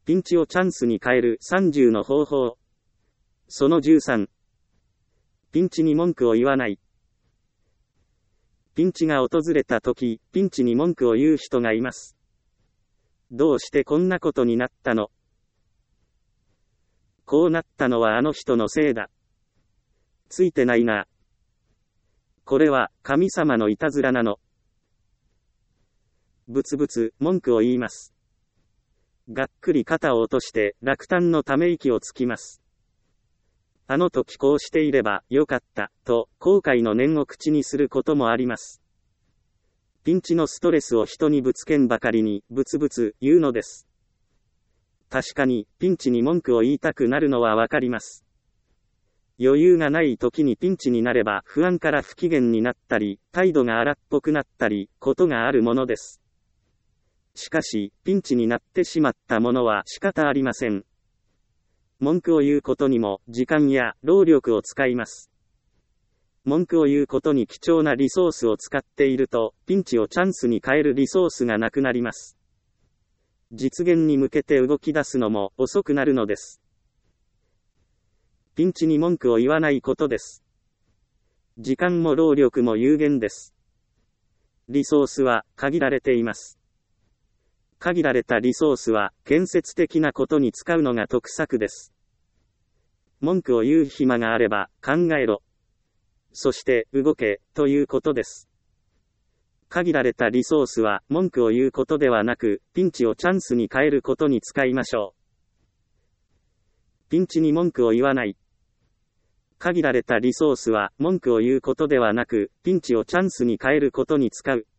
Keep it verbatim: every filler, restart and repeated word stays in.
ピンチをチャンスに変えるさんじゅうの方法。そのじゅうさん。ピンチに文句を言わない。ピンチが訪れたとき、ピンチに文句を言う人がいます。どうしてこんなことになったの？こうなったのはあの人のせいだ。ついてないな。これは神様のいたずらなの。ぶつぶつ文句を言います。がっくり肩を落として落胆のため息をつきます。あの時こうしていればよかった、と後悔の念を口にすることもあります。ピンチのストレスを人にぶつけんばかりにブツブツ言うのです。確かにピンチに文句を言いたくなるのはわかります。余裕がない時にピンチになれば不安から不機嫌になったり、態度が荒っぽくなったり、ことがあるものです。しかし、ピンチになってしまったものは仕方ありません。文句を言うことにも時間や労力を使います。文句を言うことに貴重なリソースを使っていると、ピンチをチャンスに変えるリソースがなくなります。実現に向けて動き出すのも遅くなるのです。ピンチに文句を言わないことです。時間も労力も有限です。リソースは限られています。限られたリソースは建設的なことに使うのが得策です。文句を言う暇があれば考えろ。そして動けということです。限られたリソースは文句を言うことではなく、ピンチをチャンスに変えることに使いましょう。ピンチに文句を言わない。限られたリソースは文句を言うことではなく、ピンチをチャンスに変えることに使う。